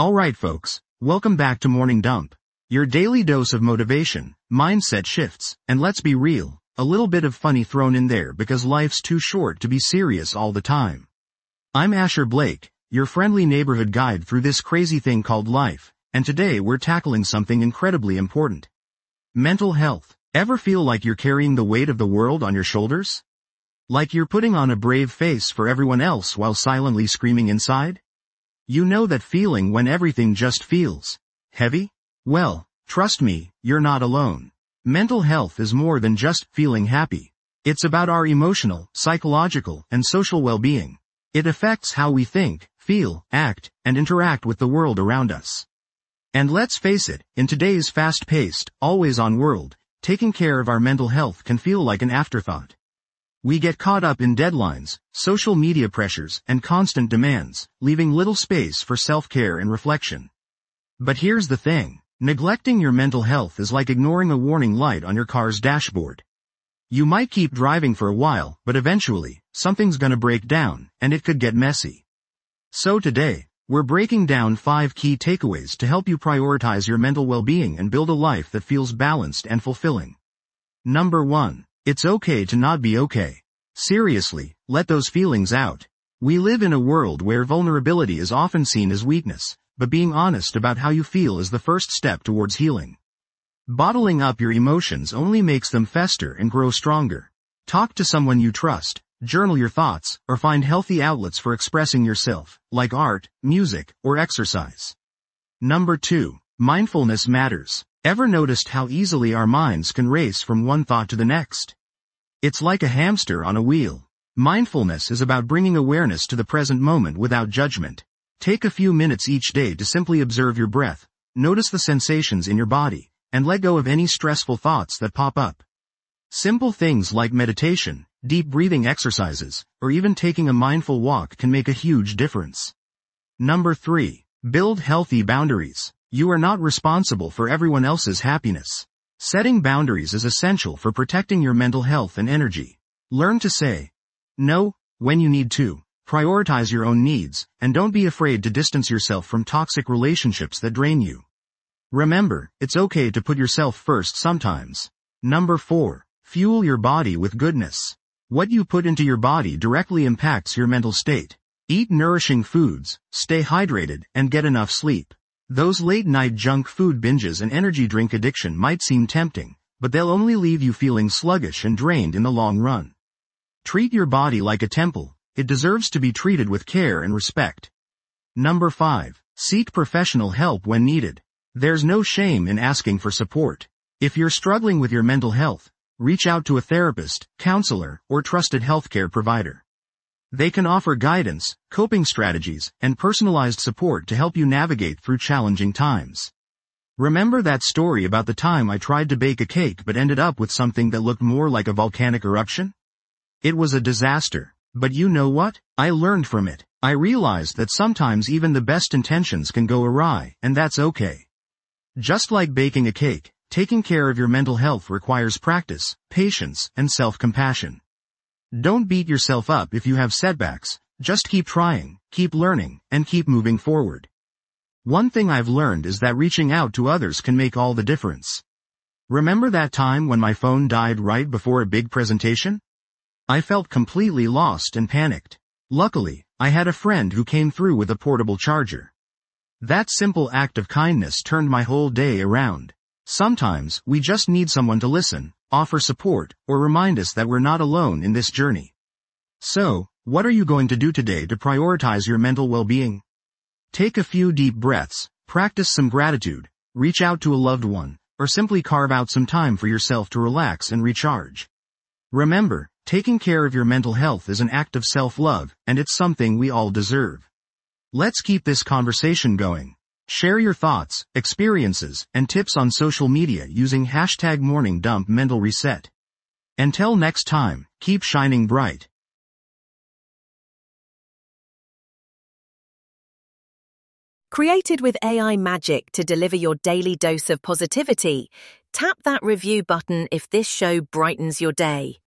Alright folks, welcome back to Morning Dump. Your daily dose of motivation, mindset shifts, and let's be real, a little bit of funny thrown in there because life's too short to be serious all the time. I'm Asher Blake, your friendly neighborhood guide through this crazy thing called life, and today we're tackling something incredibly important. Mental health. Ever feel like you're carrying the weight of the world on your shoulders? Like you're putting on a brave face for everyone else while silently screaming inside? You know that feeling when everything just feels heavy? Well, trust me, you're not alone. Mental health is more than just feeling happy. It's about our emotional, psychological, and social well-being. It affects how we think, feel, act, and interact with the world around us. And let's face it, in today's fast-paced, always-on world, taking care of our mental health can feel like an afterthought. We get caught up in deadlines, social media pressures, and constant demands, leaving little space for self-care and reflection. But here's the thing, neglecting your mental health is like ignoring a warning light on your car's dashboard. You might keep driving for a while, but eventually, something's gonna break down, and it could get messy. So today, we're breaking down 5 key takeaways to help you prioritize your mental well-being and build a life that feels balanced and fulfilling. Number 1. It's okay to not be okay. Seriously, let those feelings out. We live in a world where vulnerability is often seen as weakness, but being honest about how you feel is the first step towards healing. Bottling up your emotions only makes them fester and grow stronger. Talk to someone you trust, journal your thoughts, or find healthy outlets for expressing yourself, like art, music, or exercise. Number 2. Mindfulness matters. Ever noticed how easily our minds can race from one thought to the next? It's like a hamster on a wheel. Mindfulness is about bringing awareness to the present moment without judgment. Take a few minutes each day to simply observe your breath, notice the sensations in your body, and let go of any stressful thoughts that pop up. Simple things like meditation, deep breathing exercises, or even taking a mindful walk can make a huge difference. Number 3. Build healthy boundaries. You are not responsible for everyone else's happiness. Setting boundaries is essential for protecting your mental health and energy. Learn to say no when you need to, prioritize your own needs, and don't be afraid to distance yourself from toxic relationships that drain you. Remember, it's okay to put yourself first sometimes. Number 4. Fuel your body with goodness. What you put into your body directly impacts your mental state. Eat nourishing foods, stay hydrated, and get enough sleep. Those late-night junk food binges and energy drink addiction might seem tempting, but they'll only leave you feeling sluggish and drained in the long run. Treat your body like a temple. It deserves to be treated with care and respect. Number 5. Seek professional help when needed. There's no shame in asking for support. If you're struggling with your mental health, reach out to a therapist, counselor, or trusted healthcare provider. They can offer guidance, coping strategies, and personalized support to help you navigate through challenging times. Remember that story about the time I tried to bake a cake but ended up with something that looked more like a volcanic eruption? It was a disaster. But you know what? I learned from it. I realized that sometimes even the best intentions can go awry, and that's okay. Just like baking a cake, taking care of your mental health requires practice, patience, and self-compassion. Don't beat yourself up if you have setbacks, just keep trying, keep learning, and keep moving forward. One thing I've learned is that reaching out to others can make all the difference. Remember that time when my phone died right before a big presentation? I felt completely lost and panicked. Luckily, I had a friend who came through with a portable charger. That simple act of kindness turned my whole day around. Sometimes, we just need someone to listen, offer support, or remind us that we're not alone in this journey. So, what are you going to do today to prioritize your mental well-being? Take a few deep breaths, practice some gratitude, reach out to a loved one, or simply carve out some time for yourself to relax and recharge. Remember, taking care of your mental health is an act of self-love, and it's something we all deserve. Let's keep this conversation going. Share your thoughts, experiences, and tips on social media using #MorningDumpMentalReset. Until next time, keep shining bright. Created with AI magic to deliver your daily dose of positivity, tap that review button if this show brightens your day.